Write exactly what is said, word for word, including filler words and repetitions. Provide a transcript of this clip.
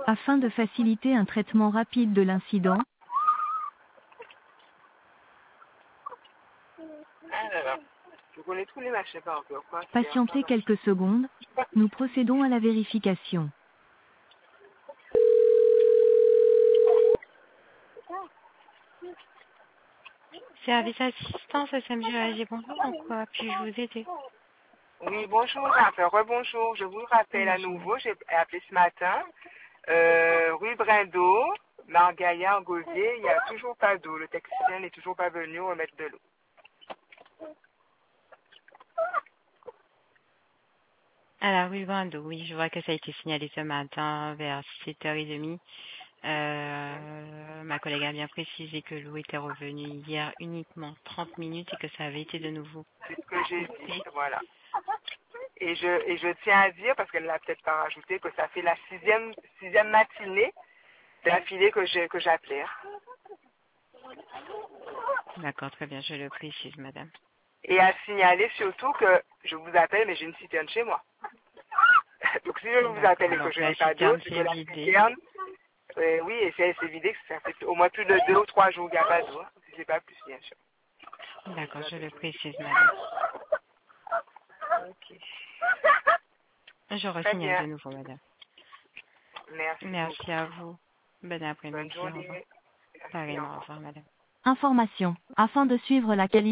Afin de faciliter un traitement rapide de l'incident, Ah là là. Je connais tous les machins par encore. Quoi, faire, patientez quelques secondes, nous procédons à la vérification. Service assistance S M G A G, bonjour, en quoi puis-je vous aider? Oui, bonjour, enfin, rebonjour. Je vous rappelle à Bonjour. nouveau, j'ai appelé ce matin, euh, rue Brindo, Margaillard, Gauzier, il n'y a toujours pas d'eau. Le technicien n'est toujours pas venu remettre de l'eau. À la rue Brando, oui, je vois que ça a été signalé ce matin vers sept heures trente. Euh, ma collègue a bien précisé que l'eau était revenue hier uniquement trente minutes et que ça avait été de nouveau C'est ce que j'ai dit, coupé. voilà. Et je, et je tiens à dire, parce qu'elle ne l'a peut-être pas rajouté, que ça fait la sixième, sixième matinée d'affilée que je- que j'appelais. D'accord, très bien, je le précise, madame. Et à signaler surtout que je vous appelle, mais j'ai une citerne chez moi. Donc si je vous D'accord, appelle et que donc je la n'ai pas d'eau, citerne c'est que s'est la vidée. citerne, euh, oui, et c'est c'est vidé, que ça fait au moins plus de deux ou trois jours qu'il n'y a pas d'eau. Hein. Si c'est pas plus, bien sûr. D'accord, je le précise, madame. Ok. Je Très ressignale bien. de nouveau, madame. Merci Merci beaucoup. à vous. Bon Bonne après-midi, au revoir. journée. Merci, au Pareillement, au revoir. revoir, madame. Information. Afin de suivre la qualité